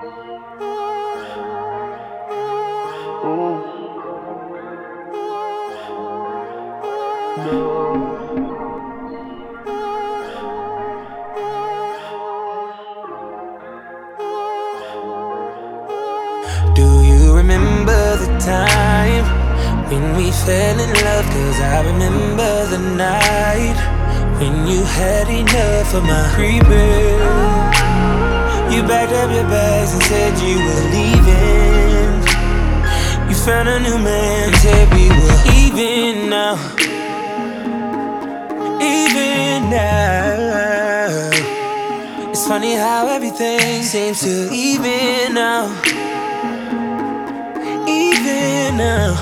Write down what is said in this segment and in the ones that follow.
Do you remember the time when we fell in love? 'Cause I remember the night when you had enough of my creeping. You backed up your bags and said you were leaving. You found a new man and said we were even now. Even now. It's funny how everything seems to even now. Even now.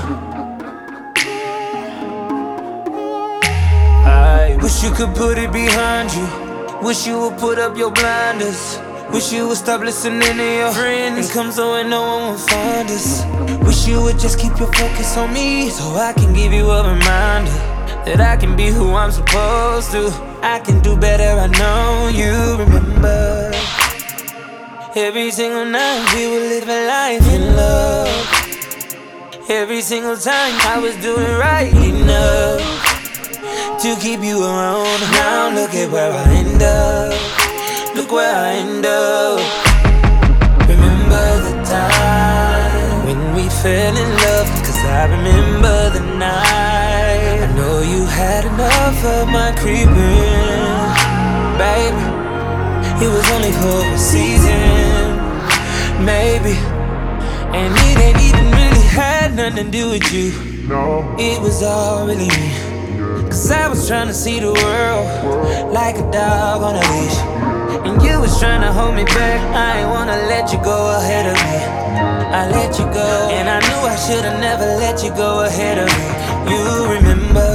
I wish you could put it behind you. Wish you would put up your blinders. Wish you would stop listening to your friends and come so and no one will find us. Wish you would just keep your focus on me, so I can give you a reminder that I can be who I'm supposed to. I can do better, I know you remember. Every single night we were living life in love. Every single time I was doing right enough to keep you around. Now look at where I end up. Look where I end up. Remember the time when we fell in love? 'Cause I remember the night. I know you had enough of my creeping. Baby, it was only for a season, maybe. And it ain't even really had nothing to do with you. No. It was all really me. 'Cause I was trying to see the world like a dog on a leash, and you was trying to hold me back. I ain't wanna let you go ahead of me. I let you go, and I knew I should've never let you go ahead of me. You remember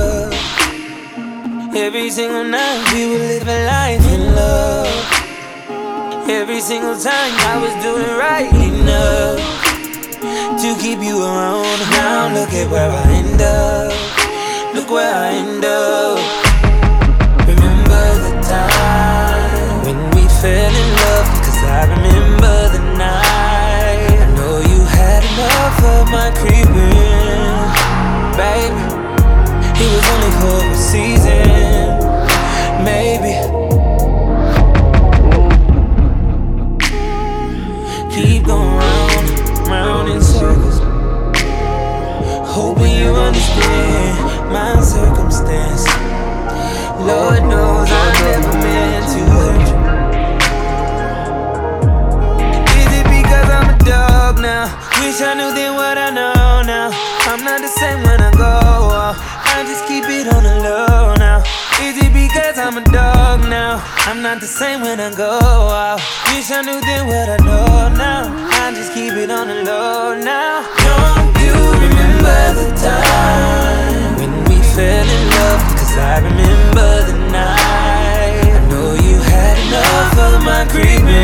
every single night we were living life in love. Every single time I was doing right enough to keep you around. Now look at where I end up. Look where I end up. Remember the time when we fell in love? 'Cause I remember the night. I know you had enough of my creeping. Baby, it was only for a season, maybe. Keep going round, round in circles, hoping you understand my circumstance. Lord knows I never meant to hurt you. Is it because I'm a dog now? Wish I knew then what I know now. I'm not the same when I go out. I just keep it on the low now. Is it because I'm a dog now? I'm not the same when I go out. Wish I knew then what I know now. I just keep it on the low now. Don't you remember the time when we fell in love? 'Cause I remember the night. I know you had enough of my creeping.